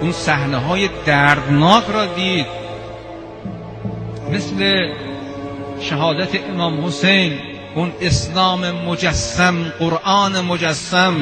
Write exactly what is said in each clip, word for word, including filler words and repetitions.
اون صحنه های دردناک را دید، مثل شهادت امام حسین، اون اسلام مجسم، قرآن مجسم،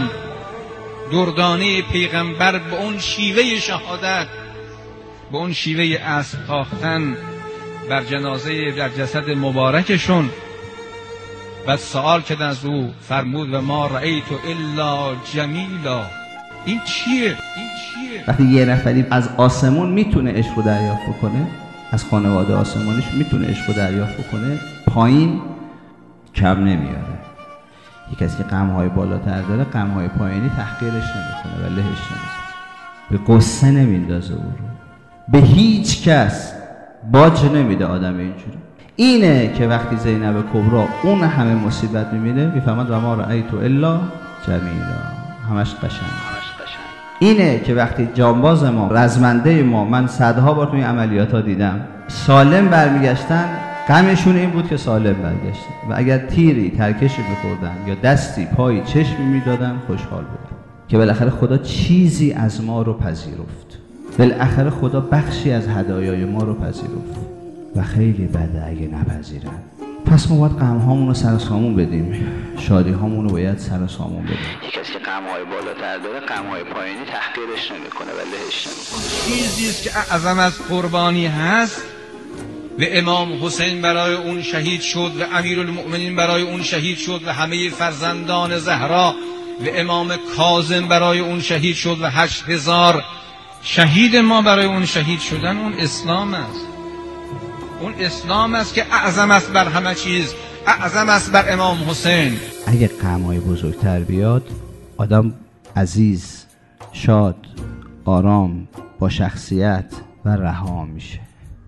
دردانه پیغمبر به اون شیوه شهادت، به اون شیوه اسب تاختن بر جنازه در جسد مبارکشون. بعد سوال کردن از او، فرمود و ما رأیت الا جمیلا. این چیه؟ این چیه؟ وقتی یه نفری از آسمون میتونه عشق رو دریافت کنه، از خانواده آسمانیش میتونه عشق رو دریافت کنه، پایین کم نمیاره. یک کسی که غم‌های بالاتر داره، غم‌های پایینی تحقیرش نمیکنه و لهش نمیکنه، به قصه نمیندازه او رو، به هیچ کس باج نمیده آدم اینجوری. اینه که وقتی زینب کبرا اون همه مصیبت میبینه میفهمد و ما رأیت الا جمیلا، همش قشنگ. اینه که وقتی جانباز ما، رزمنده ما، من صدها بار توی عملیات ها دیدم، سالم برمیگشتن، غمشون این بود که سالم برگشتن و اگر تیری ترکشی می‌خوردن یا دستی پایی چشمی میدادن خوشحال بودن که بالاخره خدا چیزی از ما رو پذیرفت، بالاخره خدا بخشی از هدایای ما رو پذیرفت و خیلی بده اگه نپذیرن. پس ما باید غم‌هامون رو سر سامون بدیم، شادی‌هامون رو باید سر سامون بدیم. یک کسی که غم‌های بالاتر داره، غم‌های پایینی تحقیرش نمی‌کنه و لهش نمی‌کنه. چیزی است که اعظم از قربانی هست و امام حسین برای اون شهید شد و امیرالمؤمنین برای اون شهید شد و همه فرزندان زهرا و امام کاظم برای اون شهید شد و هشت هزار شهید ما برای اون شهید شدن. اون اسلام است، اون اسلام است که اعظم است بر همه چیز، اعظم است بر امام حسین. اگه غم‌های بزرگتر بیاد، آدم عزیز، شاد، آرام، با شخصیت و رها میشه.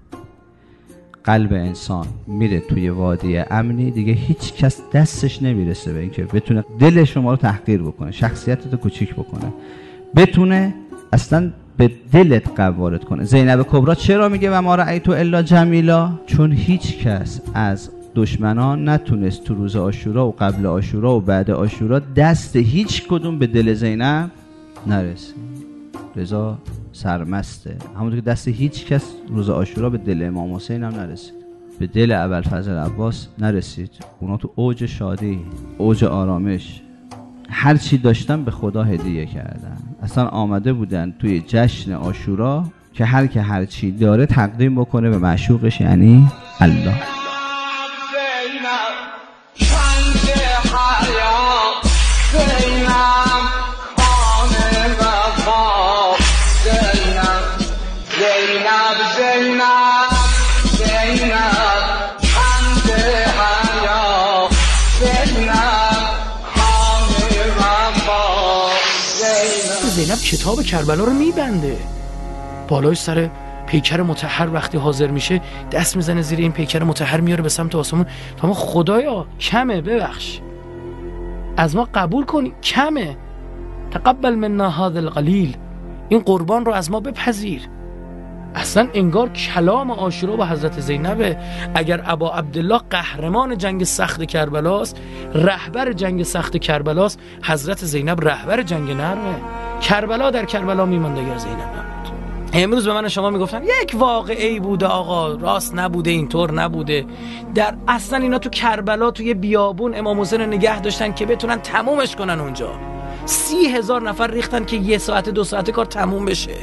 قلب انسان میره توی وادی امنی، دیگه هیچ کس دستش نمیرسه به اینکه بتونه دل شما رو تحقیر بکنه، شخصیتت رو کوچیک بکنه، بتونه اصلا به دلت قبول وارد کنه. زینب کبرا چرا میگه و ما رأیت الا جمیلا؟ چون هیچ کس از دشمنان نتونست تو روز عاشورا و قبل عاشورا و بعد عاشورا دست هیچ کدوم به دل زینب نرسید. رضا سرمسته، همونطور که دست هیچ کس روز عاشورا به دل امام حسین هم نرسید، به دل ابوالفضل عباس نرسید. اونا تو اوج شادی، اوج آرامش، هر چی داشتن به خدا هدیه کردن. اصلا آمده بودن توی جشن عاشورا که هر که هر چی داره تقدیم بکنه به معشوقش، یعنی الله. زینب کتاب کربلا رو میبنده، بالای سر پیکر مطهر وقتی حاضر میشه دست میزنه زیر این پیکر مطهر، میاره به سمت آسمون. تا ما خدایا کمه، ببخش، از ما قبول کنی، کمه، تقبل منا هذا القلیل، این قربان رو از ما بپذیر. اصلا انگار کلام عاشورا با حضرت زینبه. اگر ابا عبدالله قهرمان جنگ سخت کربلاست، رهبر جنگ سخت کربلاست، حضرت زینب رهبر جنگ نرمه. کربلا در کربلا میماند اگر زینب نبود. امروز به من شما میگفتن یک واقعی بوده آقا، راست نبوده، اینطور نبوده. در اصلا اینا تو کربلا توی بیابون امام حسین رو نگه داشتن که بتونن تمومش کنن اونجا. سی هزار نفر ریختن که یه ساعت دو ساعت کار تموم بشه.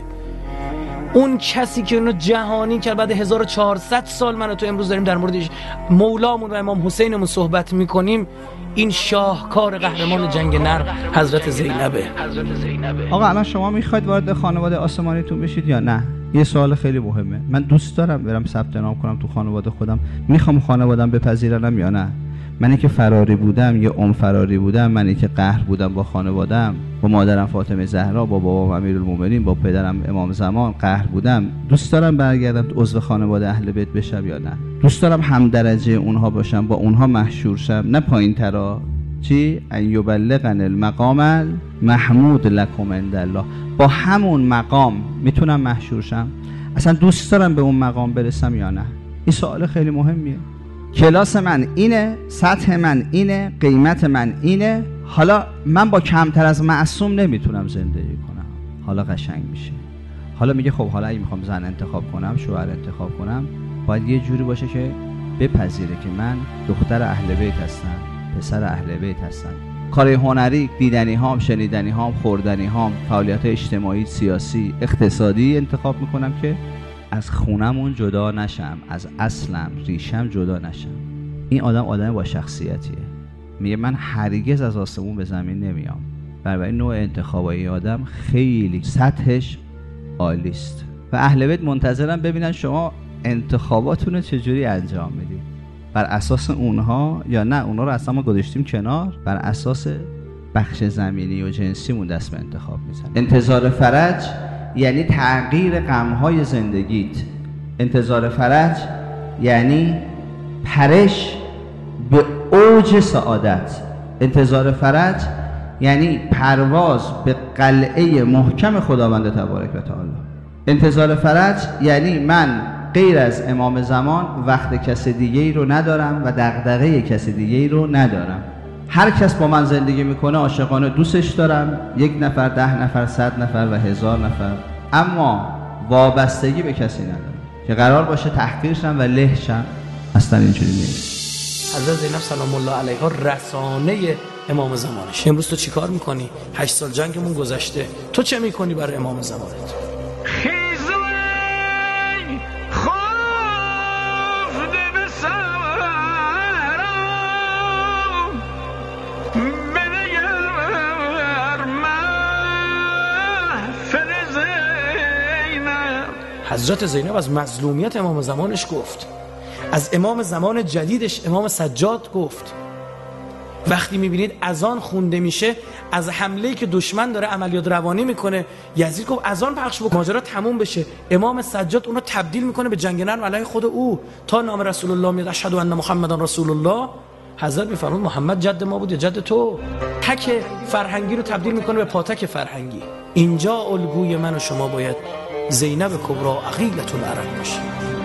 اون کسی که اونو جهانی کرد، بعد هزار و چهارصد سال من و تو امروز داریم در مورد مولامون و امام حسینمون صحبت میکنیم، این شاهکار قهرمان جنگ نر حضرت زینبه. آقا الان شما میخواید وارد خانواده آسمانیتون بشید یا نه؟ یه سوال خیلی مهمه. من دوست دارم برم ثبت نام کنم تو خانواده خودم، میخوام خانواده‌ام بپذیرنم یا نه؟ منی که فراری بودم یا ام فراری بودم، منی که قهر بودم با خانواده‌ام، با مادرم فاطمه زهرا، با بابام امیرالمومنین، با پدرم امام زمان قهر بودم، دوست دارم برگردم عضو خانواده اهل بیت بشم یا نه؟ دوست دارم هم درجه اونها باشم، با اونها محشور شم، نه پایین ترا. چی؟ ان یبلغن المقام محمود لکم عند الله، با همون مقام میتونم محشور شم؟ اصلا دوست دارم به اون مقام برسم یا نه؟ این سوال خیلی مهمیه. کلاس من اینه، سطح من اینه، قیمت من اینه. حالا من با کمتر از معصوم نمیتونم زندگی کنم. حالا قشنگ میشه. حالا میگه خب حالا اگه میخوام زن انتخاب کنم، شوهر انتخاب کنم، باید یه جوری باشه که بپذیره که من دختر اهل بیت هستم، پسر اهل بیت هستم. کار هنری، دیدنی هام، شنیدنی هام، خوردنی هام، فعالیت اجتماعی، سیاسی، اقتصادی انتخاب میکنم که از خونمون جدا نشم، از اصلم، ریشم جدا نشم. این آدم آدم با شخصیتیه. میگه من هرگز از آسمون به زمین نمیام. برای نوع انتخابای آدم خیلی سطحش عالی است و اهل بیت منتظرم ببینن شما انتخاباتون رو چجوری انجام میدید. بر اساس اونها یا نه اونها رو اصلا ما گذاشتیم کنار، بر اساس بخش زمینی و جنسیمون دست به انتخاب میزنیم. انتظار فرج یعنی تغییر غمهای زندگیت. انتظار فرج یعنی پرش به اوج سعادت. انتظار فرج یعنی پرواز به قلعه محکم خداوند تبارک و تعالی. انتظار فرج یعنی من غیر از امام زمان وقت کس دیگه ای رو ندارم و دغدغه کس دیگه ای رو ندارم. هر کس با من زندگی میکنه عاشقانه دوستش دارم، یک نفر، ده نفر، صد نفر و هزار نفر، اما وابستگی به کسی ندارم که قرار باشه تحقیرشم و لهشم. اصلا اینجوری نیست. حضرت زینب سلام الله علیها رسانه امام زمانش. امروز تو چی کار میکنی؟ هشت سال جنگمون گذشته، تو چه میکنی برای امام زمانت؟ حضرت زینب از مظلومیت امام زمانش گفت، از امام زمان جدیدش امام سجاد گفت. وقتی میبینید اذان خونده میشه از حمله‌ای که دشمن داره عملیات روانی میکنه، یزید گفت اذان پخش بکن ماجرا تموم بشه. امام سجاد اونو تبدیل میکنه به جنگ نرم علیه خود او تا نام رسول الله میاد اشهد ان محمدن رسول الله. حضرت میفرمود محمد جد ما بود یا جد تو؟ تک فرهنگی رو تبدیل میکنه به پاتک فرهنگی. اینجا الگوی من و شما باید زینب کبرا عقیلة العرب باشه.